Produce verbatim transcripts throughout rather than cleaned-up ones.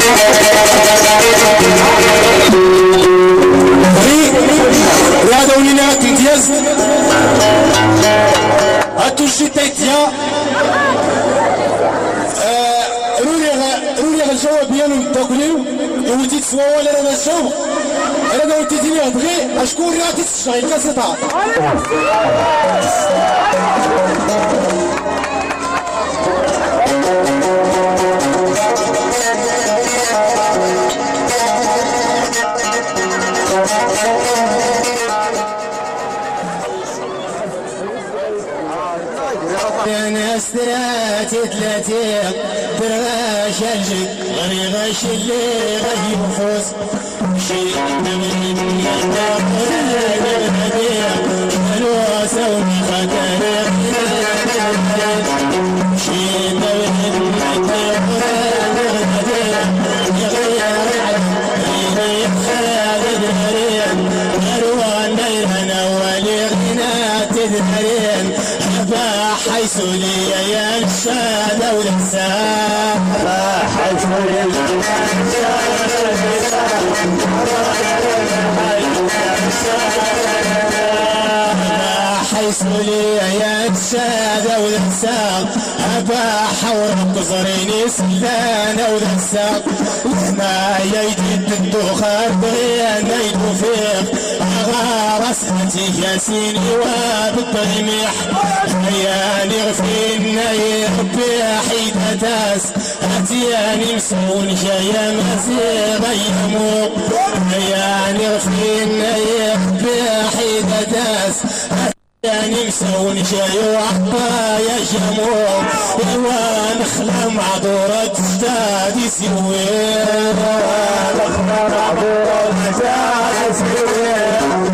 هذا ولينا تنتياز هاتو الشتايتيا رولي رولي غنجاوب بيانو تاكليو ولدي تسوا ولا انا نجاوب انا قلت لي ابغي اشكون راتي الشاي كاسيطا انا استراتي ثلاثين برغاش الجد غني غاش اللي غادي يفوز شي من سوني خاطر شي حيث لي يا الشادة والحساب حيث لي حيث لي يا الشادة والحساب أبا حورك زريني سلانة والحساب وما يجد الدخان بغينا يدوفيق أغا رسمتي ياسيني وبالطريميح هياني غفينا يربي حيدة تاس هاتياني مسعون جايا مزيغ يمو هياني غفينا يربي حيدة تاس هاتياني مسعون جايا وعبا يا جمو إيوان خلا معذورة تجدادي سوين خلا معذورة تجدادي سوين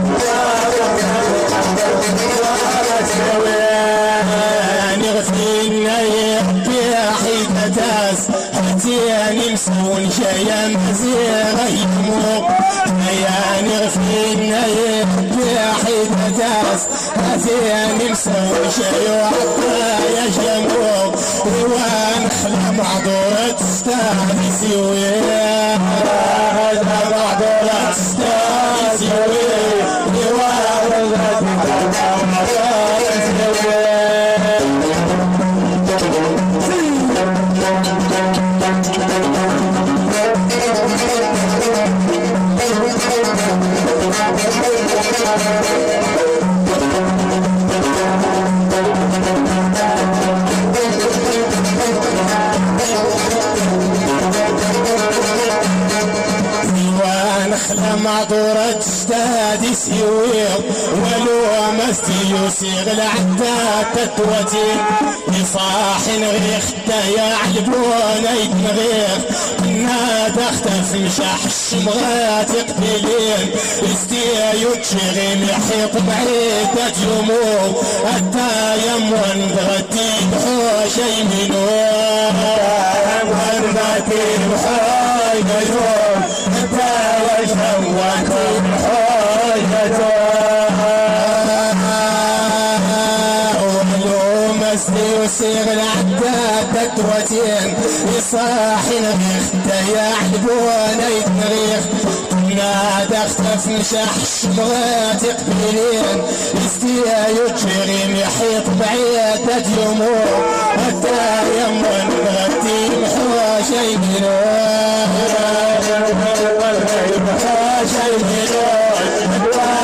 هاتياني مسون جايا مزيغ يمو هياني غفينا يحبي حيدة داس هاتياني مسون جايا وعطا يا جمو ويوان خلا معذورة تستاهل سويه هذا معذورة تستاهل سويه ويوان معذورة سويه معذورة تجدادي سيوير ولو مستي يسيغ العداد تتوتي يصاح نغيخ تايا علبونا يتنغيخ كنا تختف مشاح الشمغات يقتلين استيا يتشغل يحيط بعيدة جموع حتى يمون بغتي بحوش يمينون يمون بغتي بحوش يمينون حتى يشوكوا بحوشته ولو مسلي وسيغ العداد تتوتين يصاحي نغيخ تايا علبونا يتنغيخ كنا تختف مشاح الشمغات يقبلين يستيا يتشغل يحيط بعيدة يموع حتى يمون بغتي بحوش يمينون بحوش يمينون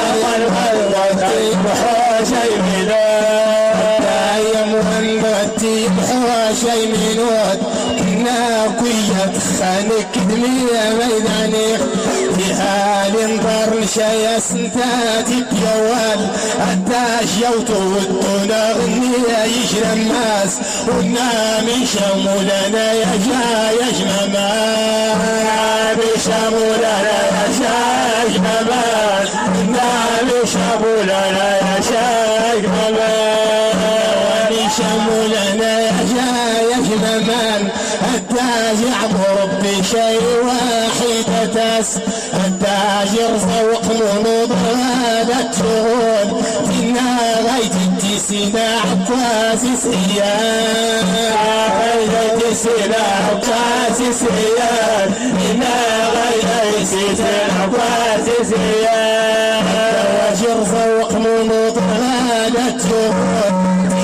بحوش يمينون يمون بغتي بحوش يمينون كنا كوية خانك دمية ميدانيخ بحال انظر شيا سنتاتي بيوال حتى شيوتو ودونا غنية يجرى الناس ونا من شمولنا يا جا يا جمامان من شمولنا يا جا يا جمامان ونا من شمولنا يا جا يا جمامان مولانا يا جايش ممان التاج يعبر بشيء واحد تس التاج يرزق منوض هذا شغل فينا غاية التسينا عكاسي سيان غاية التسينا عكاسي سيان فينا غاية التسينا عكاسي سيان التاج يرزق منوض هذا شغل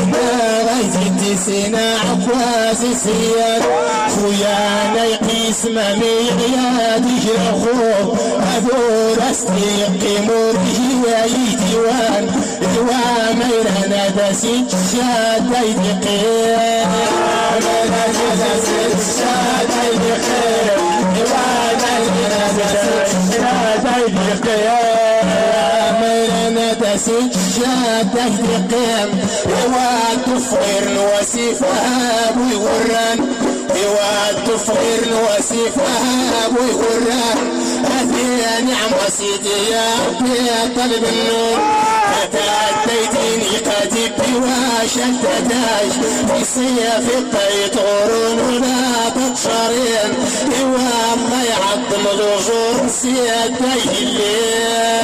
سنا عكواسي سياد خويانا يقيس مامي غيادي جرخوب هذول استيقموا رجيا ديوان ديوان ميرانا داسي شاد ايدي قيم ميرانا داسي شاد ايدي قيم ديوان ميرانا داسي شاد ايدي قيم ميرانا داسي شاد ايدي قيم واد تفغير وسيفها ابوي غران واد تفغير وسيفها ابوي غران هذه نعمة سيدي يا ربي طلب النور فتاتيتني قاتب واشلت داش في صيف الطيط غرون ولا تطشرين والله يعظم الوجور سيدي الليل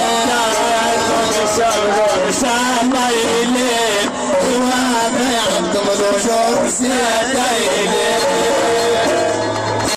الله يليل وما يعظم الوجور سيدي الليل